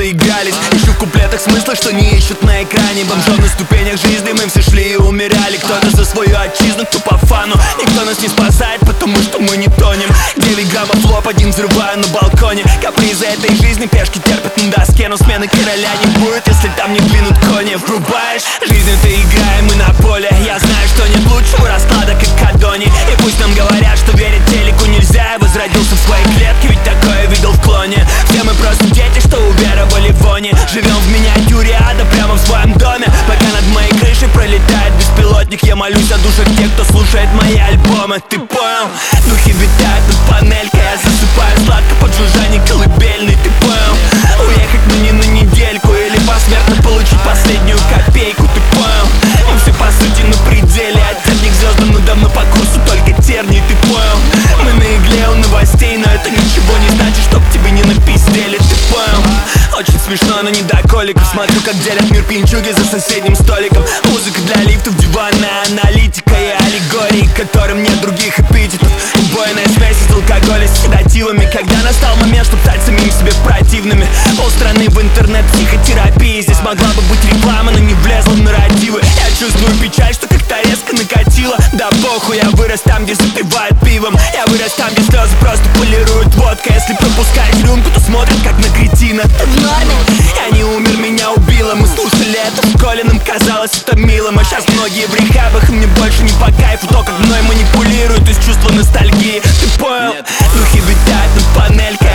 заигрались. Ищу в куплетах смысла, что не ищут на экране. Бомжом на ступенях жизни мы все шли и умирали. Кто-то за свою отчизну, кто по фану. Никто нас не спасает, потому что мы не тонем. 9 граммов лоб, один взрываю на балконе. Капризы этой жизни пешки терпят на доске. Но смены короля не будет, если там не двинут кони. Врубаешь? Жизнь это игра, и мы на поле. Я знаю, что нет лучшего расклада, как Адони. И пусть нам говорят, что верить телеку нельзя. Я возродился в своей клетке, ведь такое видел в клоне. Все мы просто дети, что уверовали в вони. Живем в миниатюре ада прямо в своем доме. Пока над моей крышей пролетает беспилотник, я молюсь о душах тех, кто слушает мои альбомы. Ты понял? Духи витают над панелькой. Я засыпаю сладко под жужжание колыбельной. Ты понял? Уехать, но не на недельку. Или посмертно получить последнюю копейку. Ты понял? Мы все по сути на пределе. От терний к звездам, но давно по курсу только тернии. Ты понял? Мы на игле у новостей, но это ничего не значит, чтоб тебе не напиздели. Ты понял? Очень смешно, но не до коликов. Смотрю, как делят мир пьянчуги за соседним столиком. Музыка для лифтов, диванная аналитика и аллегории, которым нет других эпитетов. Убойная смесь из алкоголя с седативами. Когда настал момент, чтоб стать самим себе противными. Полстраны в интернет-психотерапии. Здесь могла бы быть реклама, но не влезла в нарративы. Я чувствую печаль, что как-то резко накатила. Да похуй, я вырос там, где запивают пивом. Я вырос там, где слезы просто полируют водка. Если пропускаешь рюмку, то смотрят как на кретина. Ты в норме? Я не умер, меня убило. Мы слушали это в школе, нам казалось это милым. А сейчас многие в рехабах, и мне больше не по кайфу то, как мной манипулируют из чувства ностальгии. Ты понял? Духи витают над панелькой.